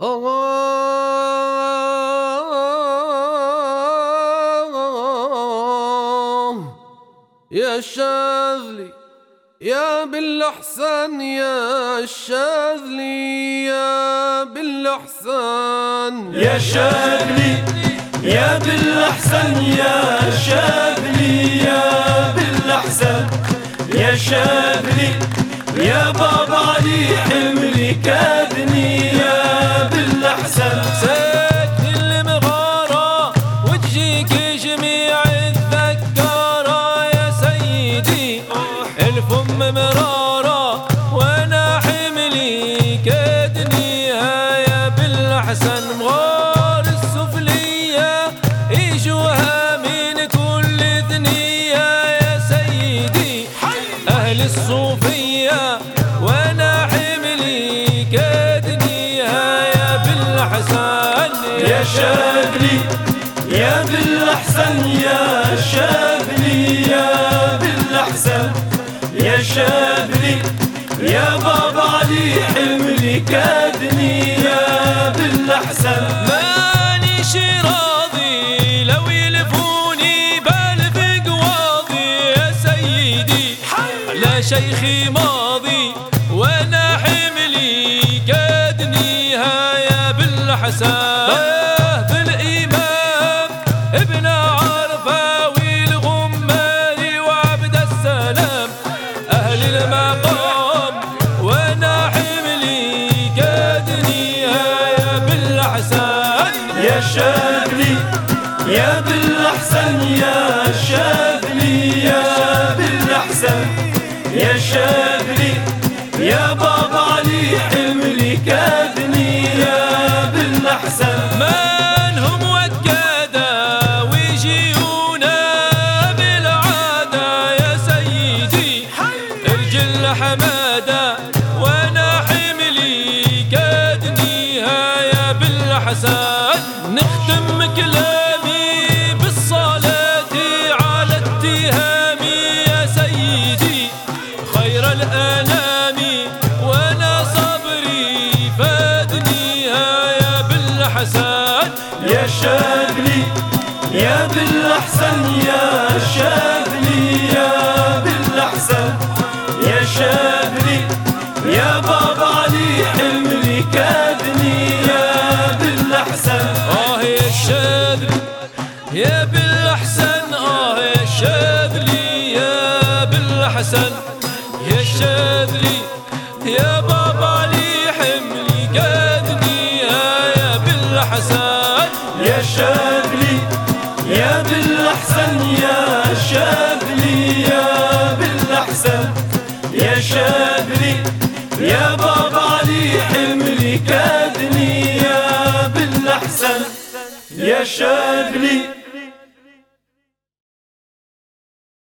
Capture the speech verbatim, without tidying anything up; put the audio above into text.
آه يا شاذلي يا بالأحسن يا شاذلي يا بالأحسن يا شاذلي يا بالأحسن يا شاذلي يا بالأحسن يا شاذلي يا بابا علي حملي كادني يا بالأحسن سكن المغارة وتجيك جميع الذكارة يا سيدي الفم مرارة وانا حملي كادنيها يا بالأحسن مغار السفلية يجوها من كل ثنية يا سيدي أهل الصوفية وانا حملي كادنيها يا بالأحسن يا شاذلي يا بالأحسن يا شاذلي يا بالأحسن يا شاذلي يا بابا علي حملي كادني يا بالأحسن مانيش راضي لو يلفوني بالف قواضي يا سيدي لا شيخي ماضي وانا حملي كادنيها يا بالأحسن بالإمام ابن عرفة والغماري وعبد السلام أهل المقام وانا حملي كادنيها يا بالأحسن يا شاذلي يا بالأحسن يا شاذلي يا بالأحسن يا شاذلي يا بابا علي حملي كادني يا بالأحسن من هم وكادة ويجيونا بالعادة يا سيدي رجل حمادة وانا حملي كادنيها يا بالأحسن نختم كلامي بالصلاة على التهام يا سيدي خير الأنام وانا صبري فادنيها يا بالأحسن يا شاذلي يا بالأحسن يا شاذلي يا بالأحسن يا شاذلي يا بابا علي حملي كادني يا بالأحسن آه يا الشاذلي يا بالأحسن آه يا الشاذلي يا بالأحسن يا الشاذلي يا بابا علي حملي كادنيها يا بالأحسن يا شاذلي يا بالأحسن يا شاذلي يا بالأحسن يا شاذلي يا بابا علي حملي كادني يا بالأحسن يا شاذلي